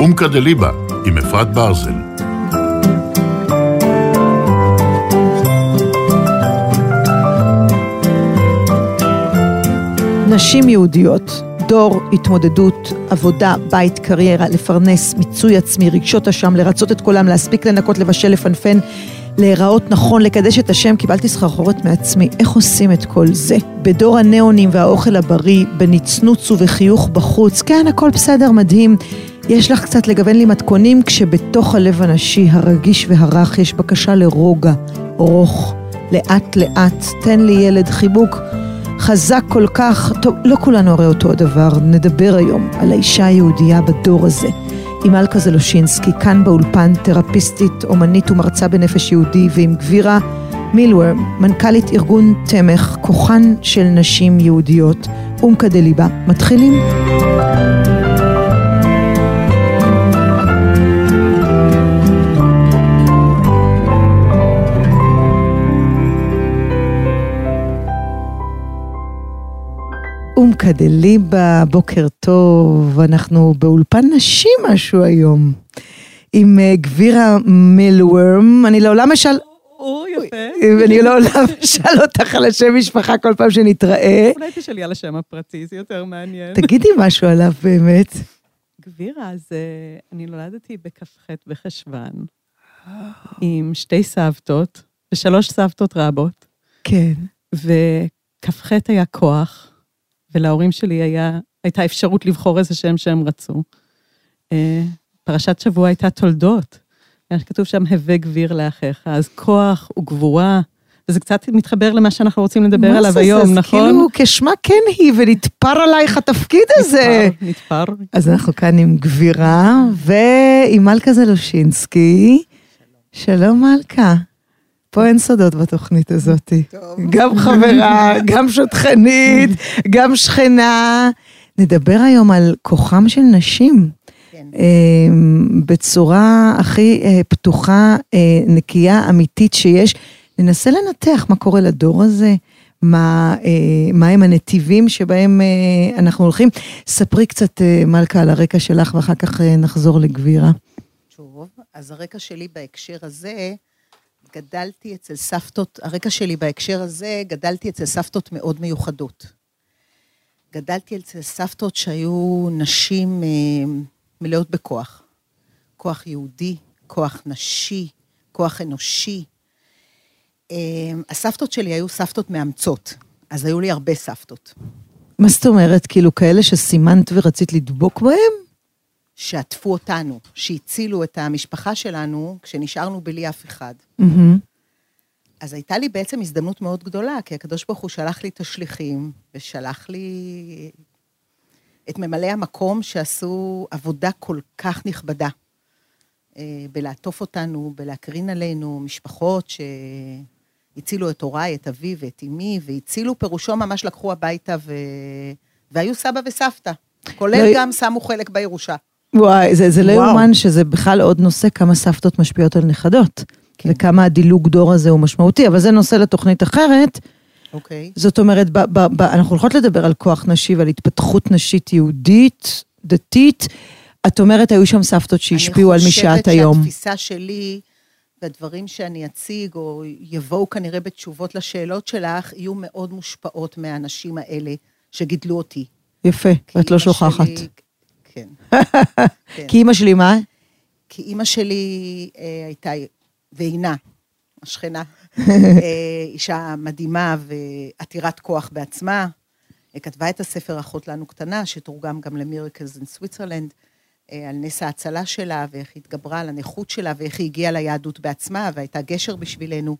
אומקה דליבה, עם אפרת ברזל. נשים יהודיות, דור, התמודדות, עבודה, בית, קריירה, לפרנס, מיצוי עצמי, רגשות אשם, לרצות את כולם, להספיק לנקות, לבשל, לפנפן, להיראות נכון, לקדש את השם. קיבלתי סחרחורת מעצמי. איך עושים את כל זה? בדור הנאונים והאוכל הבריא, בנצנוץ ובחיוך בחוץ, כן, הכל בסדר, מדהים. יש לך קצת לגוון לי מתכונים, כשבתוך הלב הנשי, הרגיש והרך, יש בקשה לרוגע, ארוך, לאט לאט, תן לי ילד, חיבוק חזק כל כך. טוב, לא כולנו הרי אותו הדבר. נדבר היום על האישה היהודייה בדור הזה, עם מלכה זלושינסקי, כאן באולפן, תרפיסטית, אומנית ומרצה בנפש יהודי, ועם גבירה מילוורם, מנכ"לית ארגון תמך, כוחן של נשים יהודיות. אומקה דליבה. מתחילים? אומקה דליבה, בוקר טוב. אנחנו באולפן נשים משהו היום, עם גבירה מילוורם. אני לעולם יפה. אני לעולם אשאל אותך על השם משפחה כל פעם שנתראה. אולי תשאלי על השם הפרטי, זה יותר מעניין. תגידי משהו עליו באמת. גבירה, אז אני נולדתי בכ"ח בחשוון, עם 2 סבתות, ו3 סבתות רבות. כן. וכ"ח היה כוח, ולהורים שלי הייתה אפשרות לבחור איזה שם שהם רצו. פרשת שבוע הייתה תולדות. כתוב שם, הווה גביר לאחיך, אז כוח וגבורה, וזה קצת מתחבר למה שאנחנו רוצים לדבר עליו היום, נכון? כאילו, כשמה כן היא, ונתפר עלייך התפקיד הזה. נתפר. אז אנחנו כאן עם גבירה, ועם מלכה זלושינסקי. שלום מלכה. פה אין סודות בתוכנית הזאת. גם חברה, גם שותחנית, גם שכנה. נדבר היום על כוחם של נשים. בצורה הכי פתוחה, נקייה, אמיתית שיש. ננסה לנתח מה קורה לדור הזה, מה הם הנתיבים שבהם אנחנו הולכים. ספרי קצת מלכה על הרקע שלך, ואחר כך נחזור לגבירה. טוב, אז הרקע שלי בהקשר הזה, גדלתי אצל סבתות, הרקע שלי בהקשר הזה, גדלתי אצל סבתות מאוד מיוחדות. גדלתי אצל סבתות שהיו נשים מלאות בכוח. כוח יהודי, כוח נשי, כוח אנושי. הסבתות שלי היו סבתות מאמצות, אז היו לי הרבה סבתות. מה זאת אומרת? כאילו כאלה שסימנת ורצית לדבוק בהם? שעטפו אותנו, שהצילו את המשפחה שלנו, כשנשארנו בלי אף אחד. אז הייתה לי בעצם הזדמנות מאוד גדולה, כי הקדוש ברוך הוא שלח לי את השליחים, ושלח לי את ממלא המקום שעשו עבודה כל כך נכבדה, בלעטוף אותנו, בלהקרין עלינו, משפחות שהצילו את הוריי, את אבי ואת אמי, והצילו פירושו ממש לקחו הביתה, והיו סבא וסבתא, כולל גם שמו חלק בירושה. וואי, זה לא יאומן שזה בכלל עוד נושא, כמה סבתות משפיעות על נכדות, כן. וכמה הדילוג דור הזה הוא משמעותי, אבל זה נושא לתוכנית אחרת. אוקיי. זאת אומרת, אנחנו הולכות לדבר על כוח נשי ועל התפתחות נשית יהודית, דתית. את אומרת, היו שם סבתות שהשפיעו על מי שאת היום. אני חושבת שהתפיסה שלי, והדברים שאני אציג, או יבואו כנראה בתשובות לשאלות שלך, יהיו מאוד מושפעות מהאנשים האלה שגידלו אותי. יפה, ואת לא שוכחת. כן. כי אמא שלי מה? כי אמא שלי הייתה ועינה, השכנה, אישה מדהימה ועתירת כוח בעצמה, כתבה את הספר אחות לנו קטנה, שתורגם גם למירקלס אין סוויצרלנד, על נס ההצלה שלה, ואיך היא התגברה על הנכות שלה, ואיך היא הגיעה ליהדות בעצמה, והייתה גשר בשבילנו.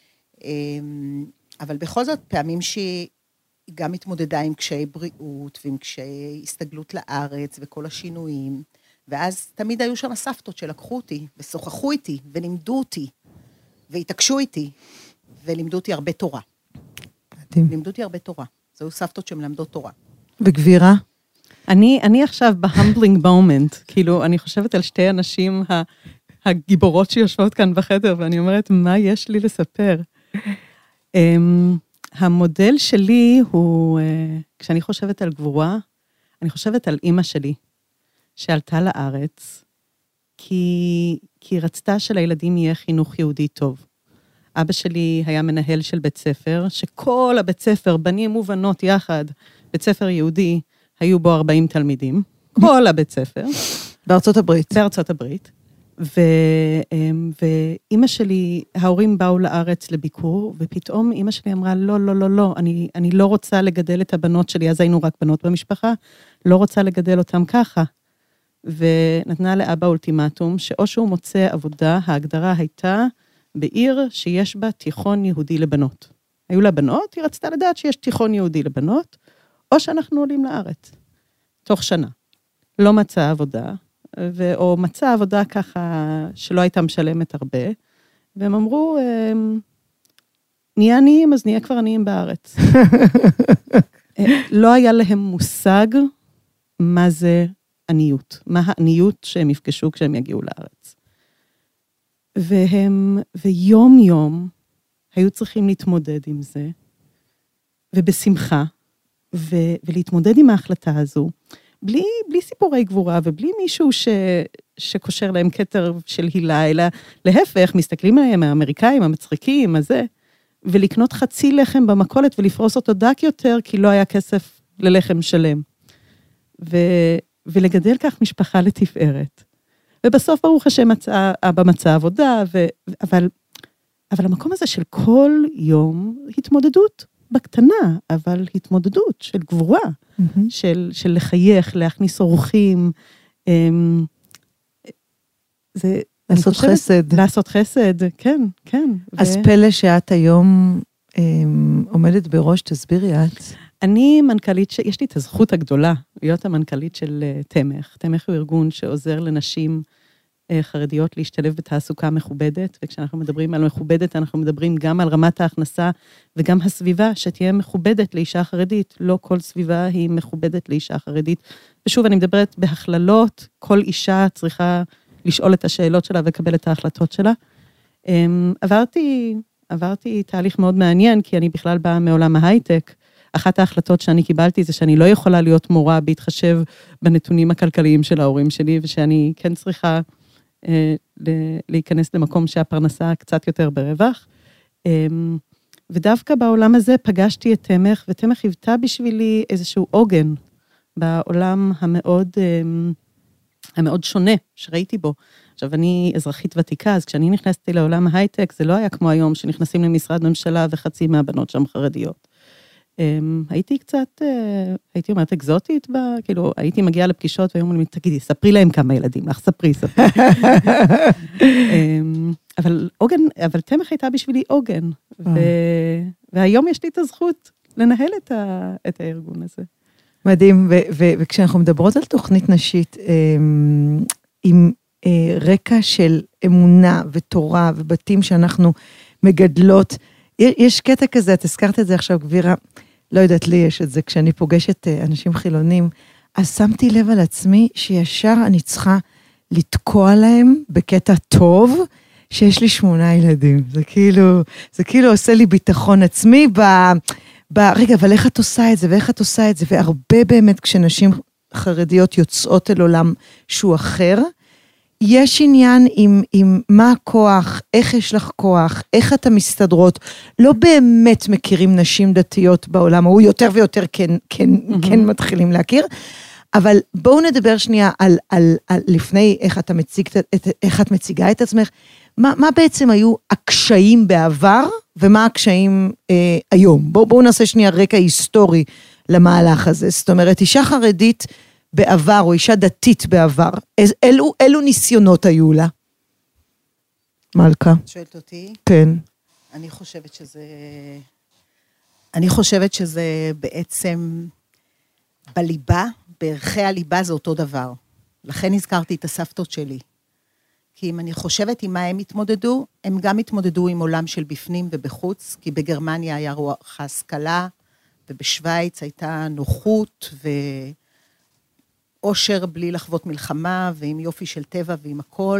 אבל בכל זאת, פעמים שהיא גם התמודדה עם קשיי בריאות, ועם קשיי הסתגלות לארץ, וכל השינויים, ואז תמיד היו שם הסבתות שלקחו אותי, ושוחחו איתי, ולימדו אותי, והתעקשו איתי, ולימדו אותי הרבה תורה. לימדו אותי הרבה תורה. זהו סבתות שמלמדות תורה. וגבירה? אני עכשיו בהמבלינג מומנט, כאילו, אני חושבת על שתי אנשים הגיבורות שיושבות כאן בחדר, ואני אומרת, מה יש לי לספר? המודל שלי הוא, כשאני חושבת על גבורה, אני חושבת על אמא שלי, שעלתה לארץ, כי היא רצתה שלילדים יהיה חינוך יהודי טוב. אבא שלי היה מנהל של בית ספר, שכל הבית ספר, בנים ובנות יחד, בית ספר יהודי, היו בו 40 תלמידים, כל הבית ספר. בארצות הברית. בארצות הברית. ואימא שלי, ההורים באו לארץ לביקור, ופתאום אימא שלי אמרה, לא, לא, לא, לא, אני לא רוצה לגדל את הבנות שלי, אז היינו רק בנות במשפחה, לא רוצה לגדל אותם ככה. ונתנה לאבא אולטימטום, שאו שהוא מוצא עבודה, ההגדרה הייתה בעיר שיש בה תיכון יהודי לבנות. היו לה בנות, היא רצתה לדעת שיש תיכון יהודי לבנות, או שאנחנו עולים לארץ, תוך שנה. לא מצא עבודה, או מצא עבודה ככה שלא הייתה משלמת הרבה, והם אמרו, נהיה עניים, אז נהיה כבר עניים בארץ. לא היה להם מושג מה זה עניות, מה העניות שהם יפגשו כשהם יגיעו לארץ. ויום יום היו צריכים להתמודד עם זה, ובשמחה, ולהתמודד עם ההחלטה הזו, בלי סיפורי גבורה, ובלי מישהו שקושר להם כתר של הילה, אלא להפך, מסתכלים עליהם, האמריקאים, המצחיקים, הזה, ולקנות חצי לחם במכולת, ולפרוס אותו דק יותר, כי לא היה כסף ללחם שלם. ולגדל כך משפחה לתפארת. ובסוף, ברוך השם, אבא מצא עבודה, אבל המקום הזה של כל יום, התמודדות בקטנה, אבל התמודדות של גבורה, של לחייך, להכניס אורחים, לעשות חסד. לעשות חסד, כן, כן. אז פלא שאת היום עומדת בראש, תסבירי את. אני מנכ"לית, יש לי את הזכות הגדולה, להיות המנכ"לית של תמך. תמך הוא ארגון שעוזר לנשים חרדיות להשתלב בתעסוקה מכובדת, וכשאנחנו מדברים על מכובדת, אנחנו מדברים גם על רמת ההכנסה, וגם הסביבה שתהיה מכובדת לאישה חרדית. לא כל סביבה היא מכובדת לאישה חרדית. ושוב, אני מדברת בהכללות, כל אישה צריכה לשאול את השאלות שלה ולקבל את ההחלטות שלה. עברתי תהליך מאוד מעניין, כי אני בכלל באה מעולם ההייטק. אחת ההחלטות שאני קיבלתי זה שאני לא יכולה להיות מורה בהתחשב בנתונים הכלכליים של ההורים שלי, ושאני כן צריכה להיכנס למקום שהפרנסה קצת יותר ברווח. ודווקא בעולם הזה פגשתי את תמך, ותמך היוותה בשבילי איזשהו עוגן בעולם המאוד שונה שראיתי בו. עכשיו, אני אזרחית ותיקה, אז כשאני נכנסתי לעולם ההייטק, זה לא היה כמו היום שנכנסים למשרד ממשלה וחצי מהבנות שם חרדיות. הייתי קצת, הייתי אומרת, אקזוטית, כאילו, הייתי מגיעה לפגישות, והיום אני תגידי, ספרי להם כמה ילדים לך, ספרי. אבל תמך הייתה בשבילי עוגן, והיום יש לי את הזכות לנהל את הארגון הזה. מדהים, וכשאנחנו מדברות על תוכנית נשית, עם רקע של אמונה ותורה ובתים שאנחנו מגדלות, יש קטע כזה, את הזכרת את זה עכשיו, גבירה, לא יודעת לי יש את זה, כשאני פוגשת אנשים חילונים, אז שמתי לב על עצמי שישר אני צריכה לתקוע להם בקטע טוב, שיש לי 8 ילדים. זה כאילו עושה לי ביטחון עצמי רגע, אבל איך את עושה את זה, ואיך את עושה את זה, והרבה באמת כשנשים חרדיות יוצאות אל עולם שהוא אחר, יש עניין עם מה הכוח, איך יש לך כוח, איך אתה מסתדרות, לא באמת מכירים נשים דתיות בעולם, הוא יותר ויותר כן מתחילים להכיר, אבל בואו נדבר שנייה על לפני איך את מציגה את עצמך, מה בעצם היו הקשיים בעבר, ומה הקשיים היום? בואו נעשה שנייה רקע היסטורי למהלך הזה, זאת אומרת, אישה חרדית בעבר, או אישה דתית בעבר, אילו ניסיונות היו לה? מלכה. שואלת אותי? כן. אני חושבת שזה בעצם בליבה, בערכי הליבה זה אותו דבר. לכן הזכרתי את הסבתות שלי. כי אם אני חושבת עם מה הם התמודדו, הם גם התמודדו עם עולם של בפנים ובחוץ, כי בגרמניה היה רוח ההשכלה, ובשוויץ הייתה נוחות ואושר בלי לחוות מלחמה, ועם יופי של טבע ועם הכל.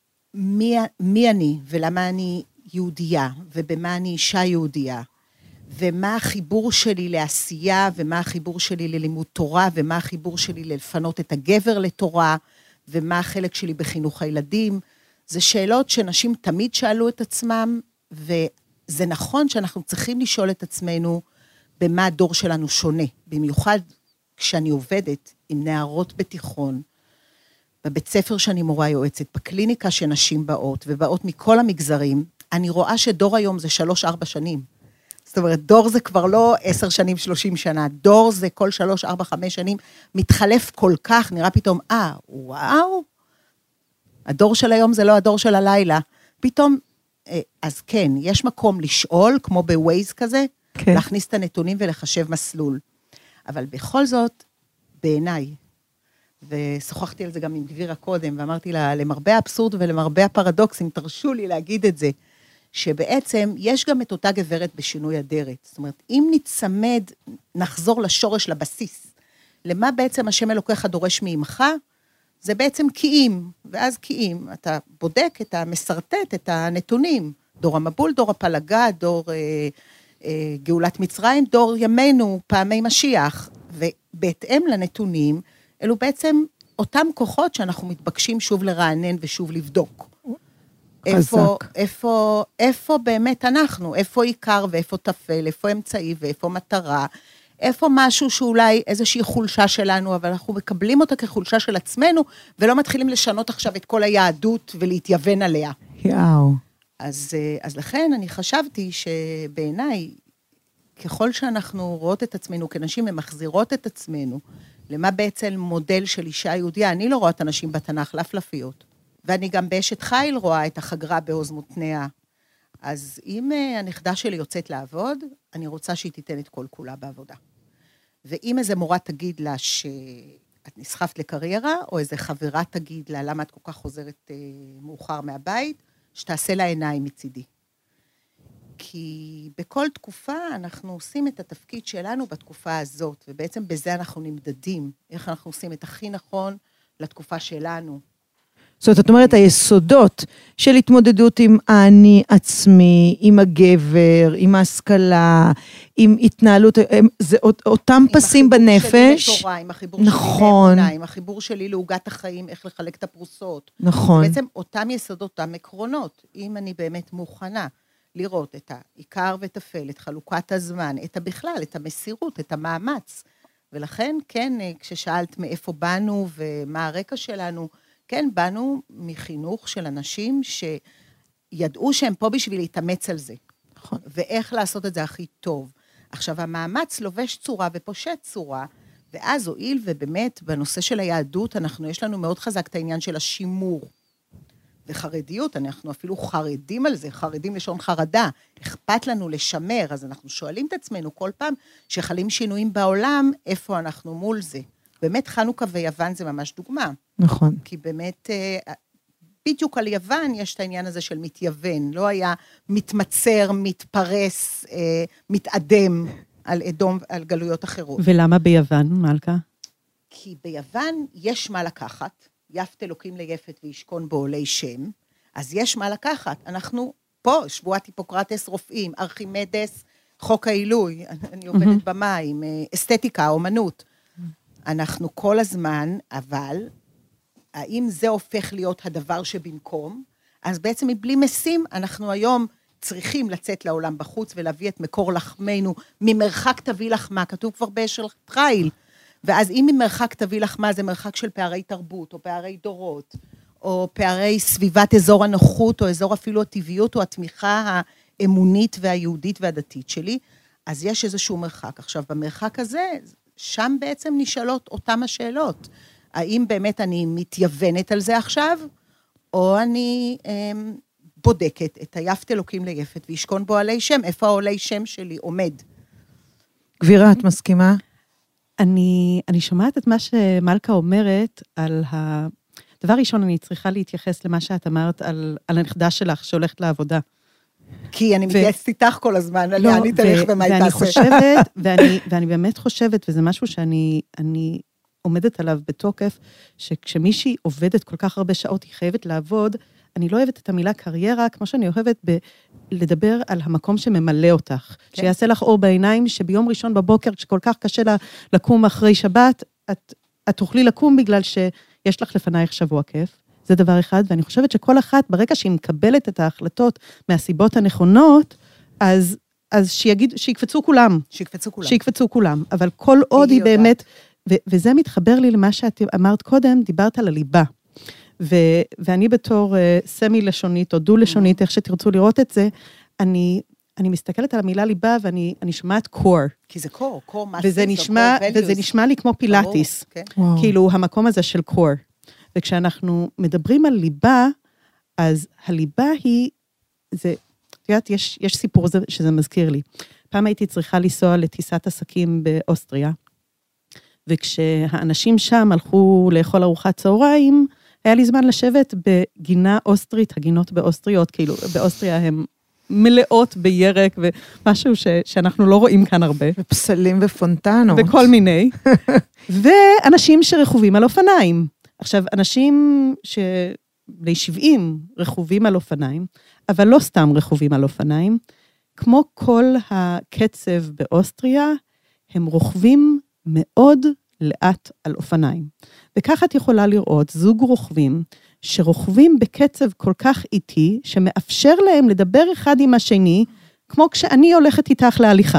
ומי אני, ולמה אני יהודייה, ובמה אני אישה יהודייה, ומה החיבור שלי לעשייה, ומה החיבור שלי ללימוד תורה, ומה החיבור שלי לפנות את הגבר לתורה, ומה החלק שלי בחינוך הילדים. זה שאלות שנשים תמיד שאלו את עצמם, וזה נכון שאנחנו צריכים לשאול את עצמנו, במה הדור שלנו שונה. במיוחד כשאני עובדת עם נערות בתיכון, בבית ספר שאני מורה יועצת, בקליניקה שנשים באות, ובאות מכל המגזרים, אני רואה שדור היום זה 3-4 שנים. זאת אומרת, דור זה כבר לא 10 שנים, 30 שנה, דור זה כל 3, 4, 5 שנים, מתחלף כל כך, נראה פתאום, וואו, הדור של היום זה לא הדור של הלילה. פתאום, אז כן, יש מקום לשאול, כמו בווייז כזה, כן. להכניס את הנתונים ולחשב מסלול. אבל בכל זאת, בעיניי, ושוחחתי על זה גם עם גבירה קודם, ואמרתי לה, למרבה האבסורד ולמרבה הפרדוקסים, תרשו לי להגיד את זה, שבעצם יש גם את אותה גברת בשינוי אדרת. זאת אומרת, אם נצמד, נחזור לשורש, לבסיס, למה בעצם השם אלוקיך דורש מאמך, זה בעצם קיים, ואז קיים, אתה בודק, אתה מסרטט את הנתונים, דור המבול, דור הפלגה, דור גאולת מצרים, דור ימינו, פעמי משיח, ובהתאם לנתונים, אלו בעצם אותם כוחות שאנחנו מתבקשים שוב לרענן ושוב לבדוק. איפה באמת אנחנו, איפה עיקר ואיפה תפל, איפה אמצעי ואיפה מטרה, איפה משהו שאולי איזושהי חולשה שלנו, אבל אנחנו מקבלים אותה כחולשה של עצמנו, ולא מתחילים לשנות עכשיו את כל היהדות ולהתייוון עליה. יאו. אז לכן אני חשבתי שבעיניי, ככל שאנחנו רואות את עצמנו כנשים, ומחזירות את עצמנו, למה בעצם מודל של אישה יהודיה, אני לא רואה את הנשים בתנ"ך, לפלפיות. ואני גם באשת חיל רואה את החגרה בעוז מותניה. אז אם הנכדה שלי יוצאת לעבוד, אני רוצה שהיא תיתן את כל כולה בעבודה. ואם איזה מורה תגיד לה שאת נסחפת לקריירה, או איזה חברה תגיד לה למה את כל כך חוזרת מאוחר מהבית, שתעשה לה עיניים מצידי. כי בכל תקופה אנחנו עושים את התפקיד שלנו בתקופה הזאת, ובעצם בזה אנחנו נמדדים, איך אנחנו עושים את הכי נכון לתקופה שלנו. זאת אומרת, את אומרת, היסודות של התמודדות עם אני עצמי, עם הגבר, עם ההשכלה, עם התנהלות, זה אותם פסים בנפש. עם החיבור שלי לאמונה, עם החיבור שלי לעוגת החיים, איך לחלק את הפרוסות. נכון. בעצם אותם יסודות, אותם עקרונות, אם אני באמת מוכנה לראות את העיקר ותפל, את חלוקת הזמן, את בכלל, את המסירות, את המאמץ. ולכן, כן, כששאלת מאיפה באנו ומה הרקע שלנו, כן, באנו מחינוך של אנשים שידעו שהם פה בשביל להתאמץ על זה. נכון. ואיך לעשות את זה הכי טוב. עכשיו, המאמץ לובש צורה ופושט צורה, ואז הועיל ובאמת בנושא של היהדות, יש לנו מאוד חזק את העניין של השימור. וחרדיות, אנחנו אפילו חרדים על זה, חרדים לשון חרדה, אכפת לנו לשמר, אז אנחנו שואלים את עצמנו כל פעם שחלים שינויים בעולם, איפה אנחנו מול זה. באמת חנוכה ויוון זה ממש דוגמה. נכון. כי באמת, בדיוק על יוון יש את העניין הזה של מתייוון, לא היה מתמצר, מתפרס, מתאדם על אדום, על גלויות אחרות. ולמה ביוון, מלכה? כי ביוון יש מה לקחת, יפת אלוקים ליפת וישכון בעולי שם, אז יש מה לקחת. אנחנו פה, שבועת היפוקרטס רופאים, ארכימדס, חוק העילוי, אני עובדת במים, אסתטיקה, אומנות. אנחנו כל הזמן, אבל האם זה הופך להיות הדבר שבמקום? אז בעצם מבלי משים, אנחנו היום צריכים לצאת לעולם בחוץ ולהביא את מקור לחמנו, ממרחק תביא לחמה, כתוב כבר באשל חיל, ואז אם ממרחק תביא לחמה, זה מרחק של פערי תרבות, או פערי דורות, או פערי סביבת אזור הנוחות, או אזור אפילו הטבעיות, או התמיכה האמונית והיהודית והדתית שלי, אז יש איזשהו מרחק. עכשיו, במרחק הזה, שם בעצם נשאלות אותם השאלות. האם באמת אני מתייוונת על זה עכשיו, או אני בודקת את היפת אלוקים ליפת, וישכון בו עלי שם, איפה העולי שם שלי עומד. גבירה, את מסכימה? אני שומעת את מה שמלכה אומרת על דבר ראשון, אני צריכה להתייחס למה שאת אמרת על הנכדה שלך שהולכת לעבודה. כי אני מתייחסת איתך כל הזמן, לאן היא תלך ומה היא תעשה. ואני באמת חושבת, וזה משהו שאני עומדת עליו בתוקף, שכשמישהי עובדת כל כך הרבה שעות, היא חייבת לעבוד אני לא אוהבת את המילה קריירה, כמו שאני אוהבת לדבר על המקום שממלא אותך. כן. שיעשה לך אור בעיניים, שביום ראשון בבוקר, כשכל כך קשה לקום אחרי שבת, את תוכלי לקום בגלל שיש לך לפנייך שבוע כיף. זה דבר אחד, ואני חושבת שכל אחת, ברגע שהיא מקבלת את ההחלטות מהסיבות הנכונות, אז שיקפצו כולם. שיקפצו כולם. אבל כל עוד היא באמת, וזה מתחבר לי למה שאת אמרת קודם, דיברת על הליבה. ואני בתור סמי-לשונית, או דו-לשונית, איך שתרצו לראות את זה, אני מסתכלת על המילה ליבה, ואני שומעת קור. כי זה קור, קור מסס, וזה נשמע לי כמו פילאטיס. כאילו, המקום הזה של קור. וכשאנחנו מדברים על ליבה, אז הליבה היא, את יודעת, יש סיפור שזה מזכיר לי. פעם הייתי צריכה לנסוע לטיסת עסקים באוסטריה, וכשהאנשים שם הלכו לאכול ארוחת צהריים, היה לי זמן לשבת בגינה אוסטרית, הגינות באוסטריות, כאילו באוסטריה הן מלאות בירק, ומשהו שאנחנו לא רואים כאן הרבה. ופסלים ופונטנות. וכל מיני. ואנשים שרכובים על אופניים. עכשיו, אנשים בני 70 רכובים על אופניים, אבל לא סתם רכובים על אופניים, כמו כל הקצב באוסטריה, הם רוכבים מאוד לאט על אופניים. וכך את יכולה לראות זוג רוכבים, שרוכבים בקצב כל כך איטי, שמאפשר להם לדבר אחד עם השני, כמו כשאני הולכת איתך להליכה.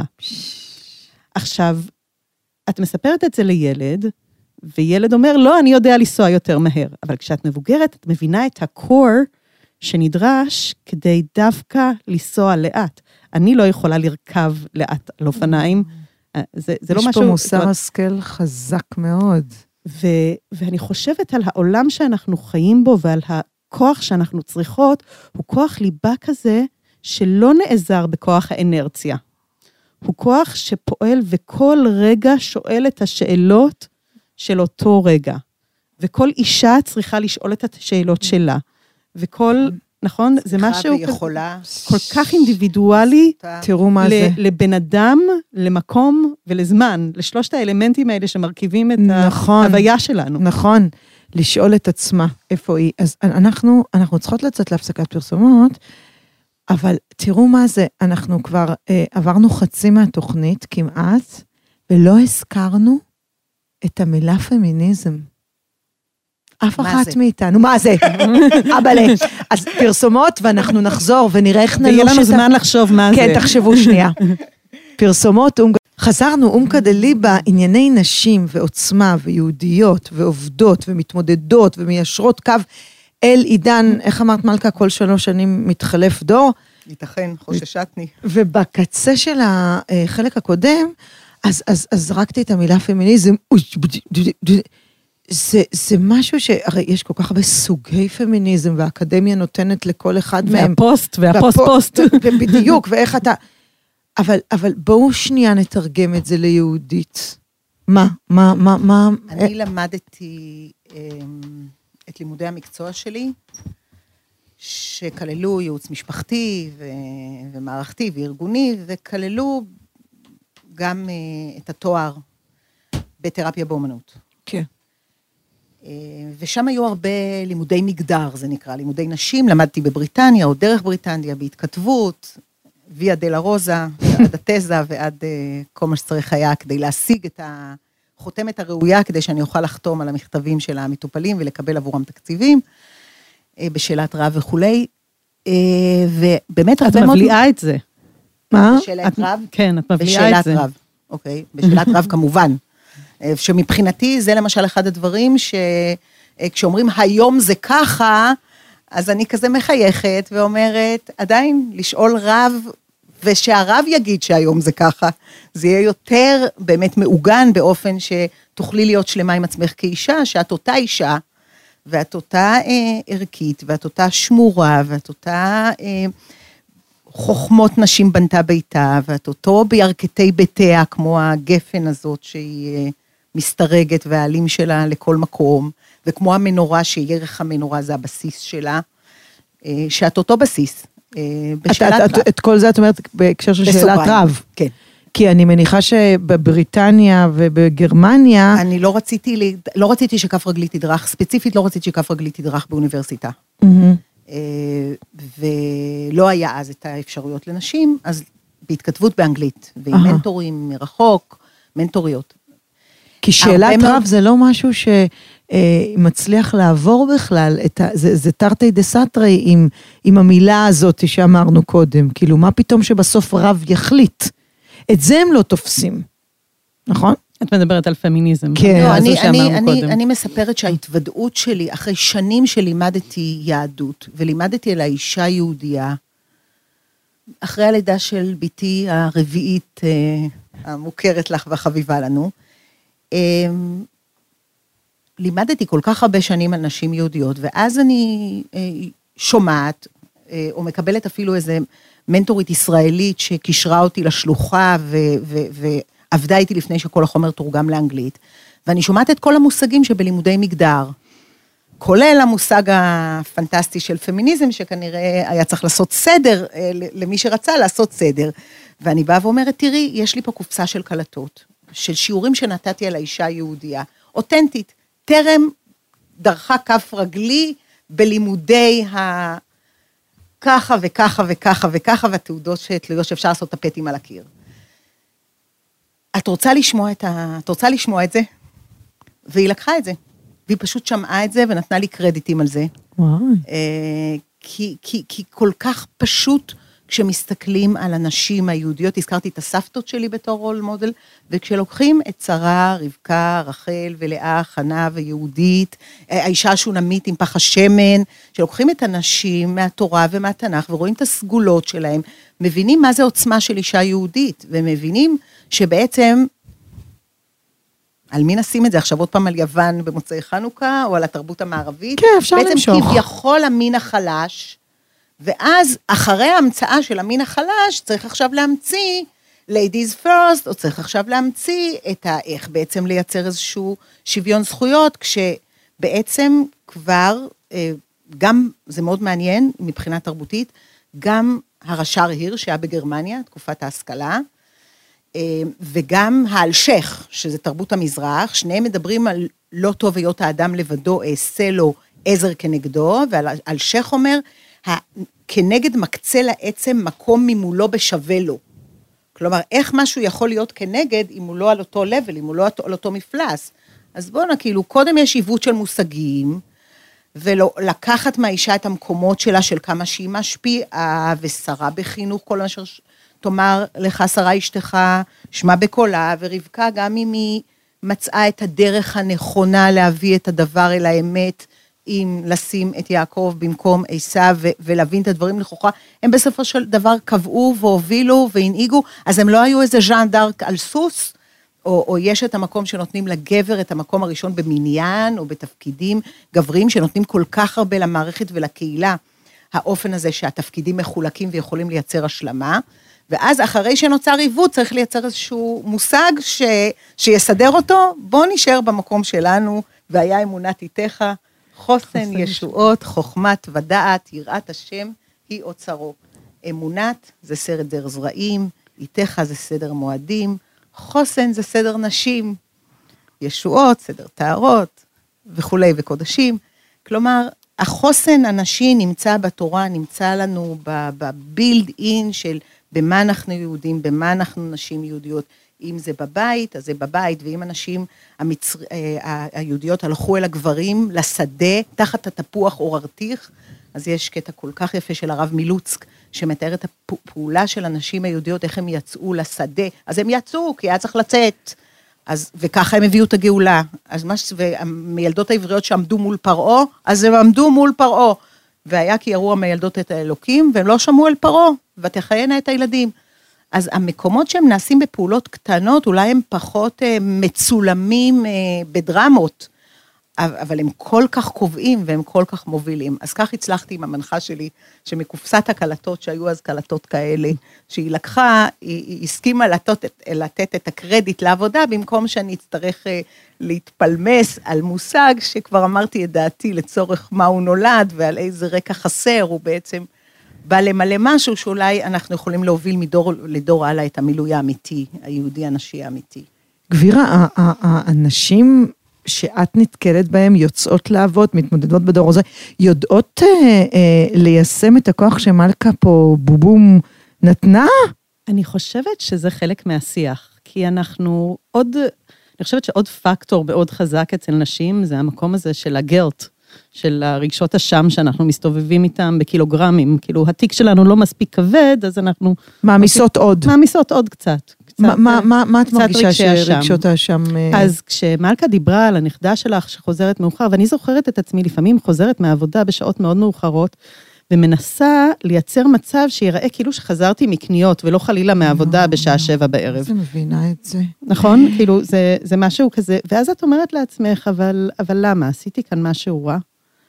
עכשיו, את מספרת את זה לילד, וילד אומר, לא, אני יודע לנסוע יותר מהר. אבל כשאת מבוגרת, את מבינה את הקור שנדרש כדי דווקא לנסוע לאט. אני לא יכולה לרכב לאט על אופניים. זה לא משהו... יש פה מוסר השכל חזק מאוד. ואני חושבת על העולם שאנחנו חיים בו, ועל הכוח שאנחנו צריכות, הוא כוח ליבה כזה, שלא נעזר בכוח האנרציה. הוא כוח שפועל וכל רגע שואל את השאלות של אותו רגע. וכל אישה צריכה לשאול את השאלות שלה. וכל, נכון? זה משהו כל כך אינדיבידואלי. תראו מה זה. לבן אדם, למקום ולזמן. לשלושת האלמנטים האלה שמרכיבים את ההוויה שלנו. נכון. לשאול את עצמה איפה היא. אז אנחנו צריכות לצאת להפסקת פרסומות, אבל תראו מה זה. אנחנו כבר עברנו חצי מהתוכנית כמעט, ולא הזכרנו את המילה פמיניזם. אף אחת מאיתנו. מה זה? אבאלה. אז פרסומות, ואנחנו נחזור ונראה איך נלוש את... ויהיה לנו זמן לחשוב מה זה. כן, תחשבו שנייה. פרסומות, חזרנו, אומקה דליבה, ענייני נשים ועוצמה ויהודיות ועובדות ומתמודדות ומיישרות קו אל עידן, איך אמרת מלכה, כל 3 שנים מתחלף דור? ייתכן, חוששתני. ובקצה של החלק הקודם, אז זרקתי את המילה פמיניזם, זה משהו שהרי יש כל כך הרבה סוגי פמיניזם, והאקדמיה נותנת לכל אחד מהם. והפוסט. בדיוק, ואיך אתה... אבל בואו שנייה נתרגם את זה ליהודית. מה? אני למדתי את לימודי המקצוע שלי, שכללו ייעוץ משפחתי ומערכתי וארגוני, וכללו גם את התואר בתרפיה באומנות. כן. ושם היו הרבה לימודי מגדר, זה נקרא, לימודי נשים, למדתי בבריטניה, או דרך בריטניה, בהתכתבות, ויה דלה רוזה, ועד התזה, ועד כל מה שצריך היה, כדי להשיג את החותמת הראויה, כדי שאני אוכל לחתום על המכתבים של המטופלים, ולקבל עבורם תקציבים, בשאלת רב וכולי, ובאמת את מבליעה את זה. מה? בשאלת רב? כן, את מבליעה את זה. בשאלת רב, אוקיי, בשאלת רב כמובן. שמבחינתי זה למשל אחד הדברים שכשאומרים היום זה ככה, אז אני כזה מחייכת ואומרת, עדיין לשאול רב, ושהרב יגיד שהיום זה ככה, זה יהיה יותר באמת מעוגן באופן שתוכלי להיות שלמה עם עצמך כאישה, שאת אותה אישה, ואת אותה ערכית, ואת אותה שמורה, ואת אותה חוכמות נשים בנתה ביתה, ואת אותו בירכתי ביתיה, כמו הגפן הזאת שהיא מסתרגת, והעלים שלה לכל מקום, וכמו המנורה, שירך המנורה זה הבסיס שלה, שאת אותו בסיס, בשאלת רב. את כל זה את אומרת בהקשר של שאלת רב. כן. כי אני מניחה שבבריטניה ובגרמניה... אני לא רציתי שכף רגלי תדרך, ספציפית לא רציתי שכף רגלי תדרך באוניברסיטה. ולא היה אז את האפשרויות לנשים, אז בהתכתבות באנגלית, ועם מנטורים מרחוק, מנטוריות. כי שאלת רב זה לא משהו שמצליח לעבור בכלל, זה תרתי דה סתרי עם המילה הזאת שאמרנו קודם, כאילו מה פתאום שבסוף רב יחליט? את זה הם לא תופסים, נכון? את מדברת על פמיניזם. כן. אני מספרת שההתוודעות שלי, אחרי שנים שלימדתי יהדות, ולימדתי על האישה יהודייה, אחרי הלידה של ביתי הרביעית, המוכרת לך והחביבה לנו, לימדתי כל כך הרבה שנים על נשים יהודיות, ואז אני שומעת, או מקבלת אפילו איזה מנטורית ישראלית, שקישרה אותי לשלוחה, ועבדה איתי לפני שכל החומר תורגם לאנגלית, ואני שומעת את כל המושגים שבלימודי מגדר, כולל המושג הפנטסטי של פמיניזם, שכנראה היה צריך לעשות סדר, למי שרצה לעשות סדר, ואני באה ואומרת, תראי, יש לי פה קופסה של קלטות, של שיעורים שנתתי על האישה היהודייה, אותנטית, טרם דרכה כף רגלי, בלימודי ככה וככה וככה וככה, והתעודות שתלויות שאפשר לעשות טפטים על הקיר. את רוצה לשמוע את זה? והיא לקחה את זה. והיא פשוט שמעה את זה, ונתנה לי קרדיטים על זה. וואו. כי כל כך פשוט, כשמסתכלים על הנשים היהודיות, הזכרתי את הסבתות שלי בתור רול מודל, וכשלוקחים את שרה, רבקה, רחל ולאה, חנה ויהודית, האישה השונמית עם פח השמן, שלוקחים את הנשים מהתורה ומהתנ"ך, ורואים את הסגולות שלהם, מבינים מה זה עוצמה של אישה יהודית, ומבינים שבעצם, על מי נשים את זה עכשיו עוד פעם על יוון במוצאי חנוכה, או על התרבות המערבית? כן, אפשר למשוך. בעצם כביכול המין החלש, ואז אחרי ההמצאה של המין החלש, צריך עכשיו להמציא ladies first, או צריך עכשיו להמציא את איך בעצם לייצר איזשהו שוויון זכויות, כשבעצם כבר, גם, זה מאוד מעניין מבחינה תרבותית, גם הרש"ר הירש שהיה בגרמניה, תקופת ההשכלה, וגם האלשך, שזה תרבות המזרח, שניהם מדברים על לא טוב היות האדם לבדו, אעשה לו עזר כנגדו, והאלשך אומר, כנגד מקצה לעצם מקום ממולו בשווה לו. כלומר, איך משהו יכול להיות כנגד, אם הוא לא על אותו לבל, אם הוא לא על אותו מפלס. אז בואו כאילו, קודם יש עיוות של מושגים, ולקחת מהאישה את המקומות שלה, של כמה שהיא משפיעה, ושרה בחינוך, כל אשר תאמר לך שרה אשתך, שמה בקולה, ורבקה גם אם היא מצאה את הדרך הנכונה, להביא את הדבר אל האמת, אם לשים את יעקב במקום עשיו, ולהבין את הדברים נכוחה, הם בסופו של דבר קבעו והובילו והנהיגו, אז הם לא היו איזה ז'אן דארק על סוס, או יש את המקום שנותנים לגבר, את המקום הראשון במניין, או בתפקידים גברים, שנותנים כל כך הרבה למערכת ולקהילה, האופן הזה שהתפקידים מחולקים ויכולים לייצר השלמה, ואז אחרי שנוצר עיוות, צריך לייצר איזשהו מושג שיסדר אותו, בוא נשאר במקום שלנו, והיה אמונת איתך, חוסן, ישועות, חוכמת ודעת, יראת השם, היא אוצרו. אמונת זה סדר זרעים, איתך זה סדר מועדים, חוסן זה סדר נשים, ישועות, סדר תארות, וכו' וקודשים. כלומר, החוסן הנשי נמצא בתורה, נמצא לנו בבילד אין של במה אנחנו יהודים, במה אנחנו נשים יהודיות, אם זה בבית, אז זה בבית, ואם אנשים היהודיות הלכו אל הגברים, לשדה, תחת התפוח או רתיך, אז יש קטע כל כך יפה של הרב מילוצק, שמתאר את הפעולה של הנשים היהודיות, איך הם יצאו לשדה, אז הם יצאו, כי היה צריך לצאת, וככה הם הביאו את הגאולה, אז והמילדות העבריות שעמדו מול פרעה, אז הם עמדו מול פרעה, והיה כי יראו המילדות את האלוקים, והם לא שמעו אל פרעה, ותחיינה את הילדים. אז המקומות שהם נעשים בפעולות קטנות, אולי הם פחות מצולמים בדרמות, אבל הם כל כך קובעים, והם כל כך מובילים. אז כך הצלחתי עם המנחה שלי, שמקופסת הקלטות, שהיו אז קלטות כאלה, שהיא לקחה, היא הסכימה לתת את הקרדיט לעבודה, במקום שאני אצטרך להתפלמס על מושג, שכבר אמרתי את דעתי לצורך מה הוא נולד, ועל איזה רקע חסר, הוא בעצם בא למלא משהו, שאולי אנחנו יכולים להוביל מדור לדור הלאה את המילוי האמיתי, היהודי הנשי האמיתי. גבירה, הנשים שאת נתקלת בהם, יוצאות לעבוד, מתמודדות בדור הזה, יודעות ליישם את הכוח שמלכה פה בובום נתנה? אני חושבת שזה חלק מהשיח, כי אני חושבת שעוד פקטור מאוד חזק אצל נשים, זה המקום הזה של הגלט, של הרגשות אשם שאנחנו מסתובבים איתם בקילוגרמים, כאילו התיק שלנו לא מספיק כבד, אז אנחנו... מעמיסות עוד קצת. מה את מרגישה שרגשות האשם... אז כשמלכה דיברה על הנכדה שלך שחוזרת מאוחר, ואני זוכרת את עצמי לפעמים חוזרת מהעבודה בשעות מאוד מאוחרות, ומנסה לייצר מצב שיראה כאילו שחזרתי מקניות, ולא חלילה מהעבודה בשעה 7 בערב. זה מבינה את זה. נכון? כאילו זה משהו כזה, ואז את אומרת לעצמך, אבל למה? עשיתי כאן משהו רע.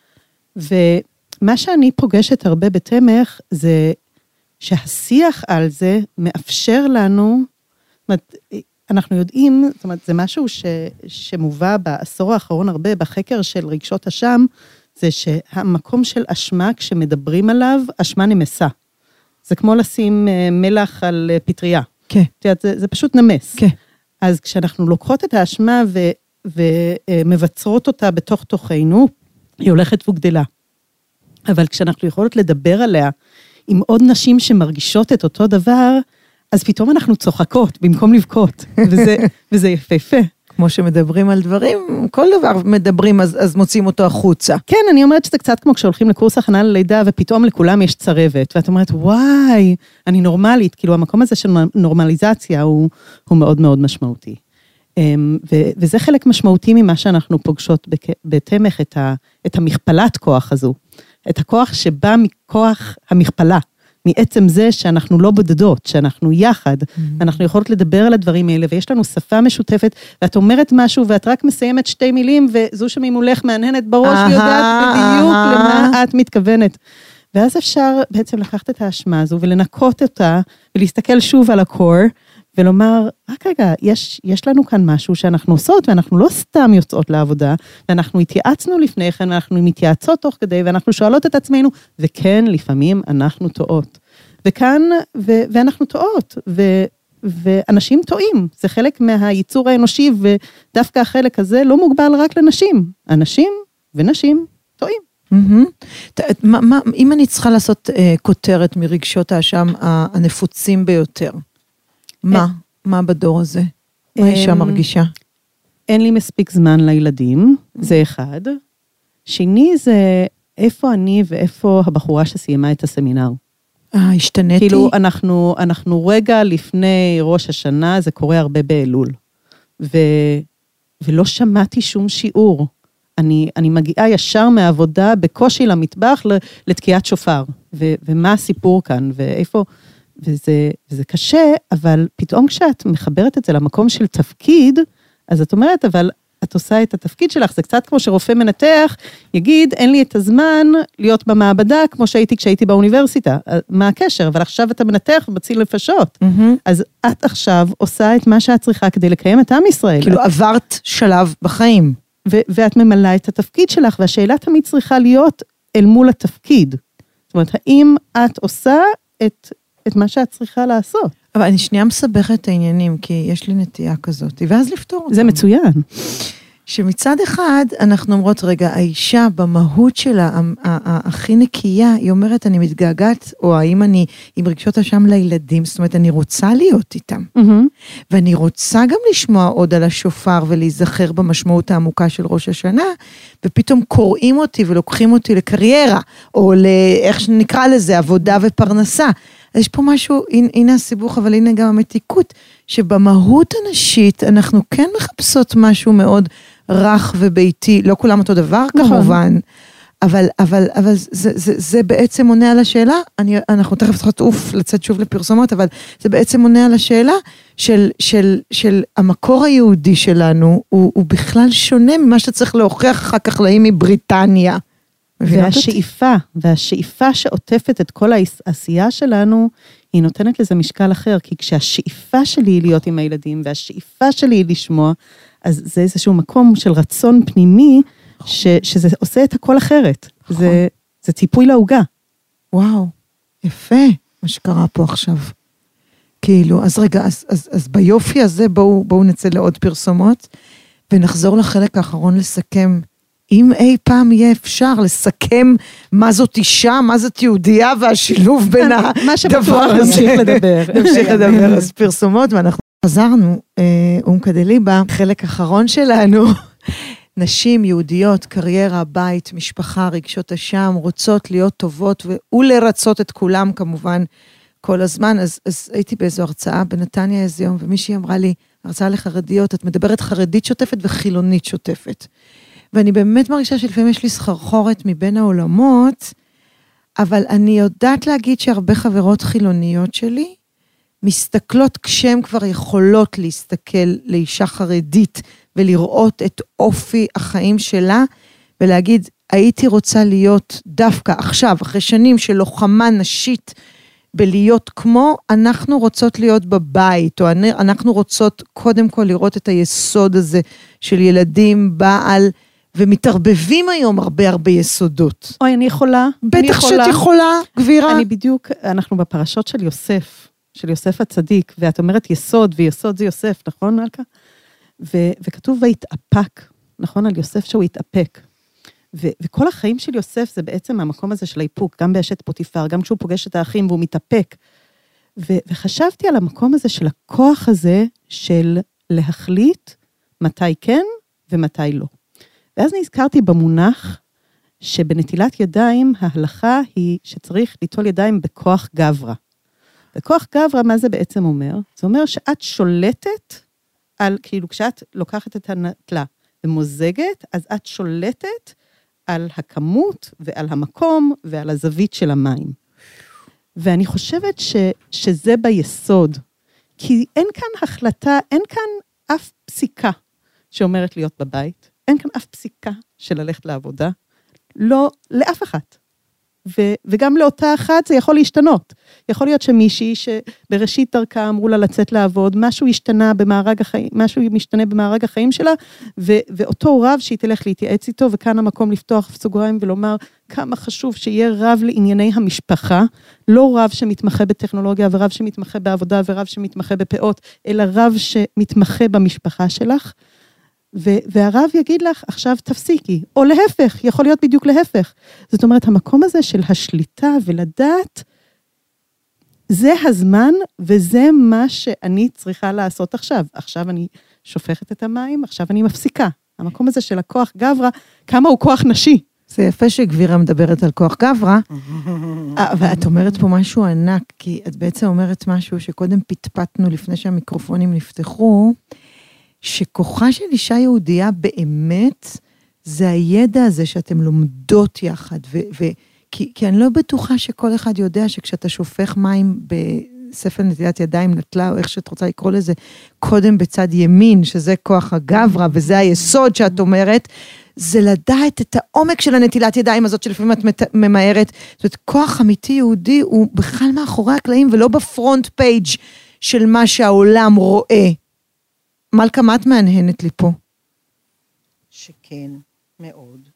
ומה שאני פוגשת הרבה בתמך, זה שהשיח על זה מאפשר לנו, זאת אומרת, אנחנו יודעים, זאת אומרת, זה משהו שמובא בעשור האחרון הרבה, בחקר של רגשות אשם, זה שהמקום של אשמה, כשמדברים עליו, אשמה נמסה. זה כמו לשים מלח על פטריה. כן. זה פשוט נמס. כן. אז כשאנחנו לוקחות את האשמה ומבצרות אותה בתוך תוכנו, היא הולכת וגדלה. אבל כשאנחנו יכולות לדבר עליה עם עוד נשים שמרגישות את אותו דבר, אז פתאום אנחנו צוחקות במקום לבכות, וזה יפה. כמו שמדברים על דברים, כל דבר מדברים, אז מוצאים אותו החוצה. כן, אני אומרת שזה קצת כמו כשהולכים לקורס הכנה ללידה, ופתאום לכולם יש צרבת, ואת אומרת, וואי, אני נורמלית, כאילו המקום הזה של נורמליזציה הוא מאוד מאוד משמעותי. וזה חלק משמעותי ממה שאנחנו פוגשות בתמך, את המכפלת כוח הזו, את הכוח שבא מכוח המכפלה, מעצם זה שאנחנו לא בודדות, שאנחנו יחד, אנחנו יכולות לדבר על הדברים האלה, ויש לנו שפה משותפת, ואת אומרת משהו, ואת רק מסיימת 2 מילים, וזו שממולך מהנהנת בראש, ויודעת בדיוק למה את מתכוונת. ואז אפשר בעצם לקחת את האשמה הזו, ולנקות אותה, ולהסתכל שוב על הקור, ולומר, רק רגע, יש לנו כאן משהו שאנחנו עושות, ואנחנו לא סתם יוצאות לעבודה, ואנחנו התייעצנו לפני כן, ואנחנו מתייעצות תוך כדי, ואנחנו שואלות את עצמנו, וכן, לפעמים אנחנו טועות. וכאן, ואנחנו טועות, ואנשים טועים. זה חלק מהייצור האנושי, ודווקא החלק הזה לא מוגבל רק לנשים. אנשים ונשים טועים. אם אני צריכה לעשות כותרת מרגשות האשם הנפוצים ביותר, מה בדור הזה? מה אישה מרגישה? אין לי מספיק זמן לילדים, זה אחד. שני זה איפה אני ואיפה הבחורה שסיימה את הסמינר. השתניתי. כאילו אנחנו רגע לפני ראש השנה, זה קורה הרבה באלול. ולא שמעתי שום שיעור. אני מגיעה ישר מהעבודה בקושי למטבח לתקיעת שופר. ומה הסיפור כאן ואיפה... וזה קשה, אבל פתאום כשאת מחברת את זה למקום של תפקיד, אז את אומרת, אבל את עושה את התפקיד שלך, זה קצת כמו שרופא מנתח, יגיד, אין לי את הזמן להיות במעבדה, כמו שהייתי כשהייתי באוניברסיטה. מה הקשר? אבל עכשיו אתה מנתח ומציל נפשות. אז את עכשיו עושה את מה שאת צריכה כדי לקיים את עם ישראל. כאילו עברת שלב בחיים. ואת ממלאה את התפקיד שלך, והשאלה תמיד צריכה להיות אל מול התפקיד. זאת אומרת, האם את עושה את מה שאת צריכה לעשות. אבל אני שנייה מסבכת את העניינים, כי יש לי נטייה כזאת, ואז לפתור אותם. זה מצוין. שמצד אחד, אנחנו אומרות, רגע, האישה במהות שלה, הכי נקייה, היא אומרת, אני מתגעגעת, או האם אני עם רגשות אשם לילדים, זאת אומרת, אני רוצה להיות איתם. ואני רוצה גם לשמוע עוד על השופר, ולהיזכר במשמעות העמוקה של ראש השנה, ופתאום קוראים אותי ולוקחים אותי לקריירה, או איך שנקרא לזה, עבודה ופרנסה. אז יש פה משהו, הנה הסיבוך, אבל הנה גם המתיקות, שבמהות הנשית אנחנו כן מחפשות משהו מאוד רך וביתי, לא כולם אותו דבר כמובן, אבל זה בעצם עונה על השאלה, אנחנו תכף צריכות לצאת שוב לפרסומות, אבל זה בעצם עונה על השאלה של המקור היהודי שלנו, הוא בכלל שונה ממה שצריך להוכיח אחר כך להם מבריטניה. והשאיפה שעוטפת את כל העשייה שלנו, היא נותנת לזה משקל אחר, כי כשהשאיפה שלי היא להיות עם הילדים, והשאיפה שלי היא לשמוע, אז זה איזשהו מקום של רצון פנימי, שזה עושה את הכל אחרת. זה ציפוי להוגה. וואו, יפה מה שקרה פה עכשיו. כאילו, אז רגע, אז ביופי הזה בואו נצא לעוד פרסומות, ונחזור לחלק האחרון לסכם. אם אי פעם יהיה אפשר לסכם מה זאת אישה, מה זאת יהודייה, והשילוב בין הדבר הזה. נמשיך לדבר. נמשיך לדבר, אז פרסומות, ואנחנו חזרנו, אומקדליבה, חלק אחרון שלנו, נשים יהודיות, קריירה, בית, משפחה, רגשות אשם, רוצות להיות טובות, ולרצות את כולם כמובן כל הזמן. אז הייתי באיזו הרצאה בנתניה איזה יום, ומישהי אמרה לי, הרצאה לחרדיות, את מדברת חרדית שוטפת וחילונית שוטפת. ואני באמת מרגישה שלפעמים יש לי סחרחורת מבין העולמות, אבל אני יודעת להגיד שהרבה חברות חילוניות שלי, מסתכלות כשהן כבר יכולות להסתכל לאישה חרדית, ולראות את אופי החיים שלה, ולהגיד, הייתי רוצה להיות דווקא עכשיו, אחרי שנים של לוחמה נשית, בלהיות כמו, אנחנו רוצות להיות בבית, או אנחנו רוצות קודם כל לראות את היסוד הזה, של ילדים, בעל, ומתערבבים היום הרבה יסודות. אוי, אני יכולה. בטח שאת יכולה, גבירה. אני בדיוק, אנחנו בפרשות של יוסף הצדיק, ואת אומרת יסוד, ויסוד זה יוסף, נכון מלכה? וכתוב והתאפק, נכון? על יוסף שהוא התאפק. וכל החיים של יוסף זה בעצם המקום הזה של האיפוק, גם באשת פוטיפר, גם כשהוא פוגש את האחים והוא מתאפק. וחשבתי על המקום הזה של הכוח הזה, של להחליט מתי כן ומתי לא. ואז נזכרתי במונח שבנטילת ידיים, ההלכה היא שצריך ליטול ידיים בכוח גברא. וכוח גברא, מה זה בעצם אומר? זה אומר שאת שולטת על, כאילו כשאת לוקחת את הנטלה ומוזגת, אז את שולטת על הכמות ועל המקום ועל הזווית של המים. ואני חושבת שזה ביסוד, כי אין כאן החלטה, אין כאן אף פסיקה שאומרת להיות בבית, אין כאן אף פסיקה של ללכת לעבודה, לא לאף אחת. וגם לאותה אחת זה יכול להשתנות. יכול להיות שמישהי שבראשית דרכה אמרו לה לצאת לעבוד, משהו משתנה במארג החיים שלה, ואותו רב שהיא תלך להתייעץ איתו, וכאן המקום לפתוח סוגריים ולומר כמה חשוב שיהיה רב לענייני המשפחה, לא רב שמתמחה בטכנולוגיה, ורב שמתמחה בעבודה, ורב שמתמחה בפאות, אלא רב שמתמחה במשפחה שלך, והרב יגיד לך, עכשיו תפסיקי, או להפך, יכול להיות בדיוק להפך. זאת אומרת, המקום הזה של השליטה ולדעת, זה הזמן, וזה מה שאני צריכה לעשות עכשיו. עכשיו אני שופכת את המים, עכשיו אני מפסיקה. המקום הזה של הכוח גברא, כמה הוא כוח נשי. זה יפה שגבירה מדברת על כוח גברא, אבל את אומרת פה משהו ענק, כי את בעצם אומרת משהו שקודם פטפטנו לפני שהמיקרופונים נפתחו, שכוחה של אישה יהודייה באמת, זה הידע הזה שאתם לומדות יחד, כי אני לא בטוחה שכל אחד יודע שכשאתה שופך מים בספר נטילת ידיים נטלה, או איך שאת רוצה לקרוא לזה, קודם בצד ימין, שזה כוח הגברא, וזה היסוד שאת אומרת, זה לדעת את העומק של הנטילת ידיים הזאת, שלפעמים את ממהרת, זאת אומרת, כוח אמיתי יהודי, הוא בכלל מאחורי הקלעים, ולא בפרונט פייג' של מה שהעולם רואה. מלכה, מה את מעניינת לי פה? שכן, מאוד.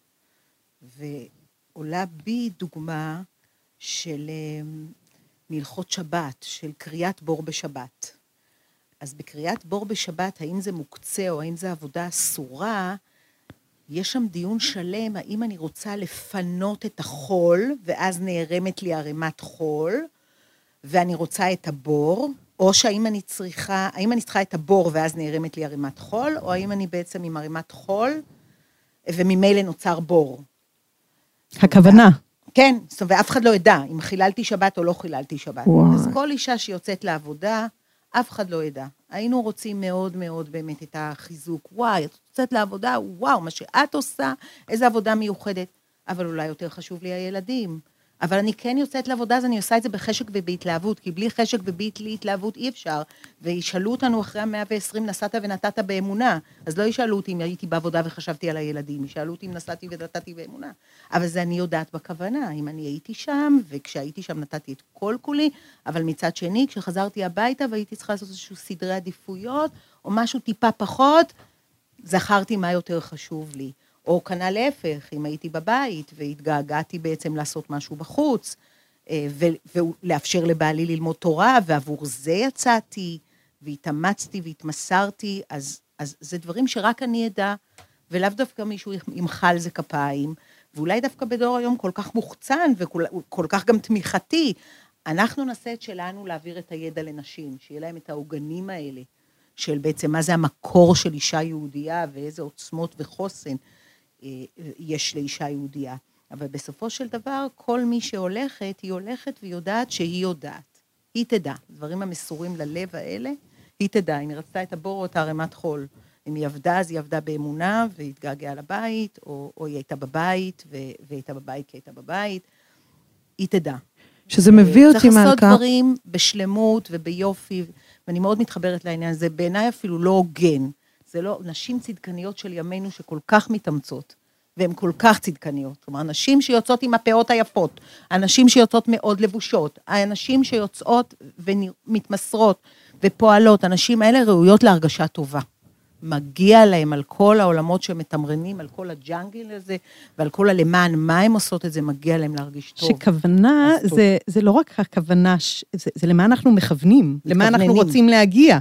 ועולה בי דוגמה של מלכות שבת, של קריאת בור בשבת. אז בקריאת בור בשבת, האם זה מוקצה או האם זה עבודה אסורה, יש שם דיון שלם, האם אני רוצה לפנות את החול, ואז נערמת לי ערימת חול, ואני רוצה את הבור, או שהאם אני צריכה, האם אני צריכה את הבור ואז נערמת לי ערימת חול, או האם אני בעצם עם ערימת חול, וממילא נוצר בור. הכוונה. כן, זאת אומרת, ואף אחד לא ידע, אם חיללתי שבת או לא חיללתי שבת. וואי. אז כל אישה שיוצאת לעבודה, אף אחד לא ידע. היינו רוצים מאוד מאוד באמת את החיזוק. וואי, את יוצאת לעבודה, וואו, מה שאת עושה, איזו עבודה מיוחדת. אבל אולי יותר חשוב לי הילדים. אבל אני כן יוצאת לעבודה, אז אני עושה את זה בחשק ובהתלהבות, כי בלי חשק ובהתלהבות אי אפשר, וישאלו אותנו אחרי 120 נסעת ונתת באמונה, אז לא ישאלו אותי אם הייתי בעבודה וחשבתי על הילדים, ישאלו אותי אם נסעתי ונתתי באמונה, אבל זה אני יודעת בכוונה, אם אני הייתי שם, וכשהייתי שם נתתי את כל כולי, אבל מצד שני, כשחזרתי הביתה והייתי צריכה לעשות איזשהו סדרי עדיפויות, או משהו טיפה פחות, זכרתי מה יותר חשוב לי. או כנ"ל להפך, אם הייתי בבית, והתגעגעתי בעצם לעשות משהו בחוץ, ולאפשר לבעלי ללמוד תורה, ועבור זה יצאתי, והתאמצתי והתמסרתי, אז אז זה דברים שרק אני אדע, ולאו דווקא מישהו ימחא על זה כפיים, ואולי דווקא בדור היום כל כך מוחצן, וכל כך גם תמיכתי, אנחנו נעשה את שלנו להעביר את הידע לנשים, שיהיה להם את העוגנים האלה, של בעצם מה זה המקור של אישה יהודייה, ואיזה עוצמות וחוסן יש לאישה יהודייה. אבל בסופו של דבר, כל מי שהולכת, היא הולכת והיא יודעת שהיא יודעת. היא תדע. דברים המסורים ללב האלה, היא תדע. אם היא רצתה את הבור או את הרמת חול. אם היא עבדה, אז היא עבדה באמונה, והיא התגעגעה לבית, או היא הייתה בבית, והיא הייתה בבית כי הייתה בבית. היא תדע. שזה מביא אותי צריך מלכה. לעשות דברים בשלמות וביופי, ואני מאוד מתחברת לעניין. זה בעיניי אפילו לא הוגן. זה לא נשים צדקניות של ימינו שכל כך מתאמצות. והן כל כך צדקניות. כלומר, אנשים שיוצאות עם הפאות היפות, אנשים שיוצאות מאוד לבושות, האנשים שיוצאות ומתמסרות ופועלות, אנשים האלה ראויות להרגשה טובה. מגיע להם על כל העולמות שמתמרנים, על כל הג'אנגל הזה, ועל כל הלמען, מה הם עושות את זה, מגיע להם להרגיש טוב. שכוונה, זה לא רק הכוונה, זה למה אנחנו מכוונים, למה אנחנו רוצים להגיע.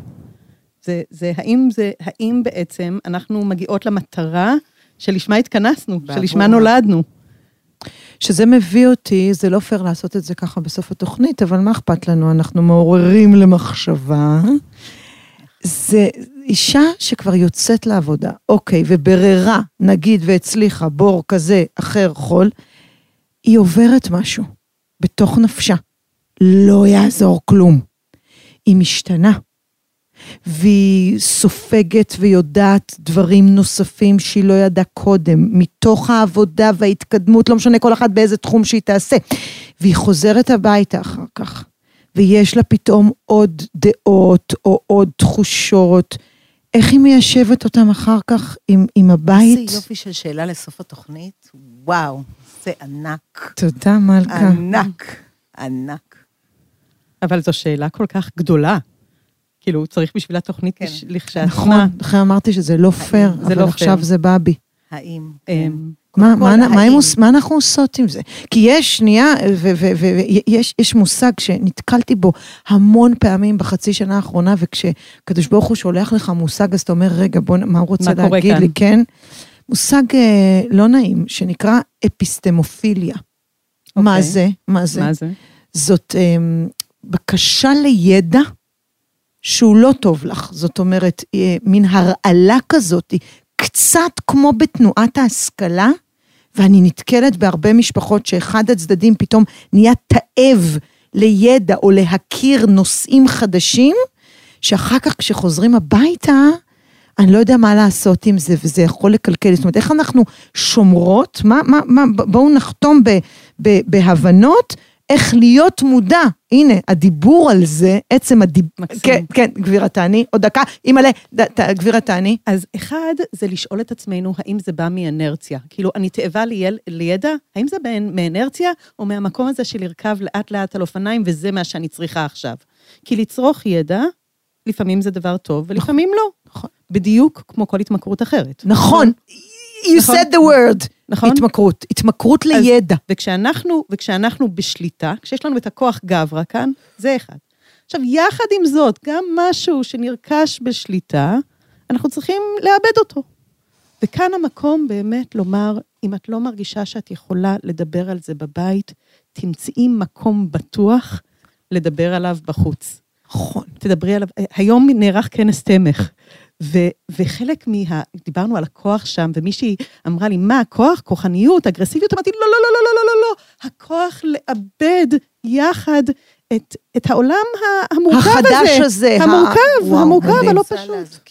האם בעצם אנחנו מגיעות למטרה שלשמה התכנסנו, שלשמה נולדנו. שזה מביא אותי, זה לא פייר לעשות את זה ככה בסוף התוכנית, אבל מה אכפת לנו? אנחנו מעוררים למחשבה. זה אישה שכבר יוצאת לעבודה, אוקיי, וברירה, נגיד והצליחה, בור כזה, אחר, חול, היא עוברת משהו בתוך נפשה. לא יעזור כלום. היא משתנה. והיא סופגת ויודעת דברים נוספים שהיא לא ידעה קודם, מתוך העבודה וההתקדמות, לא משנה כל אחת באיזה תחום שהיא תעשה, והיא חוזרת הביתה אחר כך, ויש לה פתאום עוד דעות, או עוד תחושות, איך היא מיישבת אותם אחר כך עם הבית? איזה יופי של שאלה לסוף התוכנית, וואו, זה ענק. תודה מלכה. ענק, ענק. אבל זו שאלה כל כך גדולה. כאילו, צריך בשביל התוכנית לכשעצמה. נכון, אחרי אמרתי שזה לא פייר, אבל עכשיו זה בא בי. האם? מה אנחנו עושות עם זה? כי יש שנייה, ויש מושג שנתקלתי בו המון פעמים בחצי שנה האחרונה, וכשקדוש ברוך הוא שולח לך מושג, אז אתה אומר, רגע, מה הוא רוצה להגיד לי, כן? מושג לא נעים, שנקרא אפיסטמופיליה. מה זה? מה זה? זאת בקשה לידע, שהוא לא טוב לך, זאת אומרת, מין הרעלה כזאת, קצת כמו בתנועת ההשכלה, ואני נתקלת בהרבה משפחות שאחד הצדדים פתאום נהיה תאב לידע או להכיר נושאים חדשים, שאחר כך כשחוזרים הביתה, אני לא יודע מה לעשות עם זה, וזה יכול לקלקל. זאת אומרת, איך אנחנו שומרות, בואו נחתום בהבנות, איך להיות מודע, הנה, הדיבור על זה, עצם הדיבור, כן, גבירה תעני, עוד דקה, אימא'לה, גבירה תעני. אז אחד, זה לשאול את עצמנו, האם זה בא מאנרציה, כאילו, אני תאבה לידע, האם זה מאנרציה, או מהמקום הזה של לרכב לאט לאט על אופניים, וזה מה שאני צריכה עכשיו. כי לצרוך ידע, לפעמים זה דבר טוב, ולפעמים לא. נכון. בדיוק כמו כל התמכרות אחרת. נכון. You said the word. נכון? התמכרות לידע. וכשאנחנו בשליטה, כשיש לנו את הכוח גברה כאן, זה אחד. עכשיו, יחד עם זאת, גם משהו שנרכש בשליטה, אנחנו צריכים לאבד אותו. וכאן המקום באמת לומר, אם את לא מרגישה שאת יכולה לדבר על זה בבית, תמצאי מקום בטוח לדבר עליו בחוץ. נכון. תדברי עליו, היום נערך כנס תמך, וחלק דיברנו על הכוח שם, ומישהי אמרה לי, מה הכוח? כוחניות, אגרסיביות, אמרתי, לא, לא, לא, לא, לא, לא, לא, הכוח לאבד יחד את העולם המורכב הזה. החדש הזה. המורכב, הלא פשוט.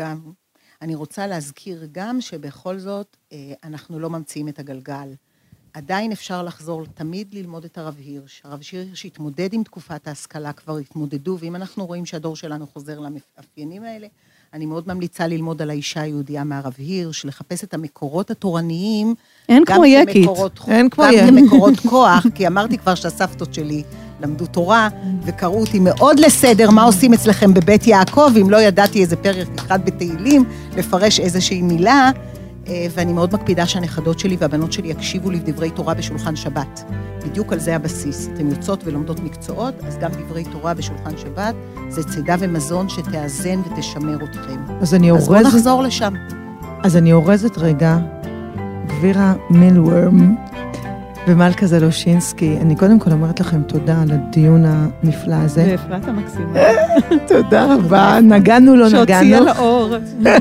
אני רוצה להזכיר גם שבכל זאת, אנחנו לא ממציאים את הגלגל. עדיין אפשר לחזור תמיד ללמוד את הרב הירש. הרב הירש התמודד עם תקופת ההשכלה, כבר התמודדו, ואם אנחנו רואים שהדור שלנו חוזר למאפיינים האלה, אני מאוד ממליצה ללמוד על האישה היהודיה מהרב הירש, לחפש את המקורות התורניים, אין כמו יקית. גם כמקורות כוח, כי אמרתי כבר שהסבתות שלי למדו תורה, וקראו אותי מאוד לסדר, מה עושים אצלכם בבית יעקב, אם לא ידעתי איזה פרק אחד בתהילים, לפרש איזושהי מילה, ואני מאוד מקפידה שהנכדות שלי והבנות שלי יקשיבו לי דברי תורה בשולחן שבת. בדיוק על זה הבסיס. אתן יוצאות ולומדות מקצועות, אז גם דברי תורה בשולחן שבת, זה צידה ומזון שתאזן ותשמר אתכם. אז בוא נחזור לשם. אז אני אורזת רגע, גבירה מילוורם ומלכה זלושינסקי, אני קודם כל אומרת לכם תודה על הדיון הנפלא הזה. ואפרת המקסימה. תודה רבה, נגענו לא נגענו. שהוציאה לאור.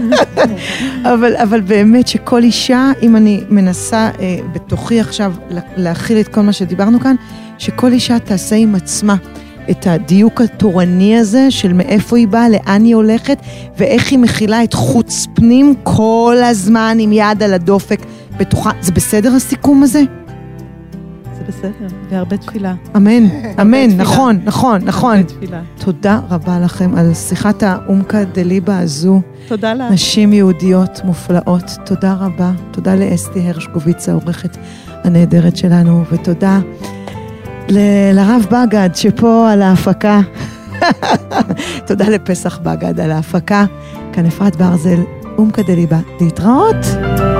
אבל באמת שכל אישה, אם אני מנסה בתוכי עכשיו להכיל את כל מה שדיברנו כאן, שכל אישה תעשה עם עצמה את הדיוק התורני הזה של מאיפה היא באה, לאן היא הולכת, ואיך היא מכילה את חוץ פנים כל הזמן עם יד על הדופק בתוכה. זה בסדר הסיכום הזה? זה בסדר, והרבה תפילה. אמן, אמן, נכון. הרבה תפילה. תודה רבה לכם על שיחת האומקה דליבה הזו. תודה לך. נשים יהודיות מופלאות, תודה רבה. תודה לאסתי הרשקוביץ, העורכת הנהדרת שלנו, ותודה לרב בגד שפה על ההפקה. תודה לפסח בגד על ההפקה. כאן אפרת ברזל, אומקה דליבה. להתראות.